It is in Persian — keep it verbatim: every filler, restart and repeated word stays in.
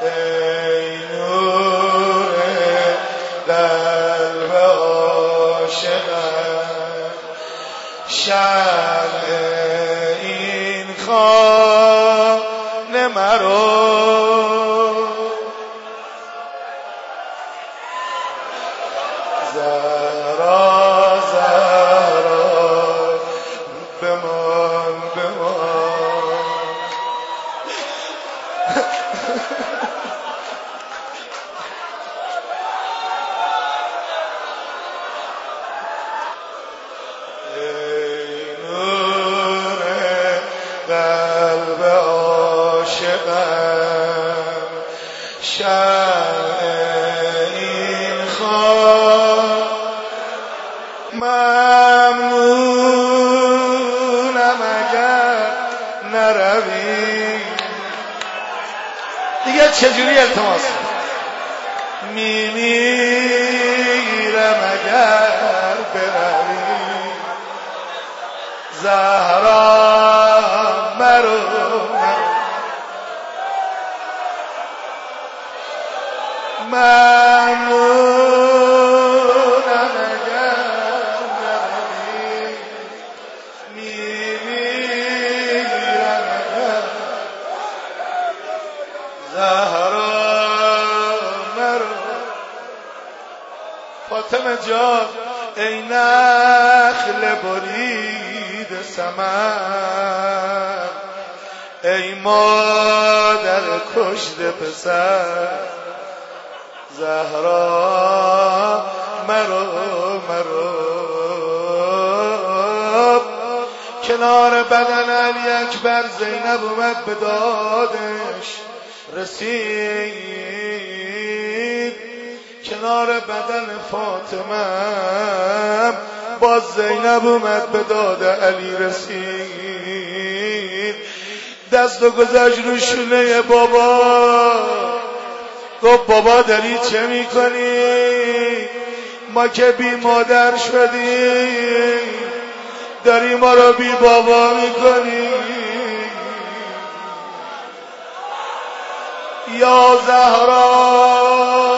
ای نور قلب عاشقم، شمع این خانه مرا زهرا زهرا بمان بمان. ای نور قلب عاشقم، شمع این خانه ممنونم اگر نروی. دیگه چجوری التماس میمیرم اگر بروی. زهرا مرو ممنونم اگر نروی، میمیرم اگر. زهرا مرو. فاطمه جان ای نخل برید ثمر، ای مادر کشته پسر. زهرا مرو مرو. کنار بدن علی اکبر زینب اومد به دادش رسید، کنار بدن فاطمه باز زینب اومد به داد علی رسید. دست و گذاشت رو شونه بابا، گفت بابا داری چه میکنی؟ ما که بی مادر شدیم، داری ما رو بی بابا میکنی. یا زهرا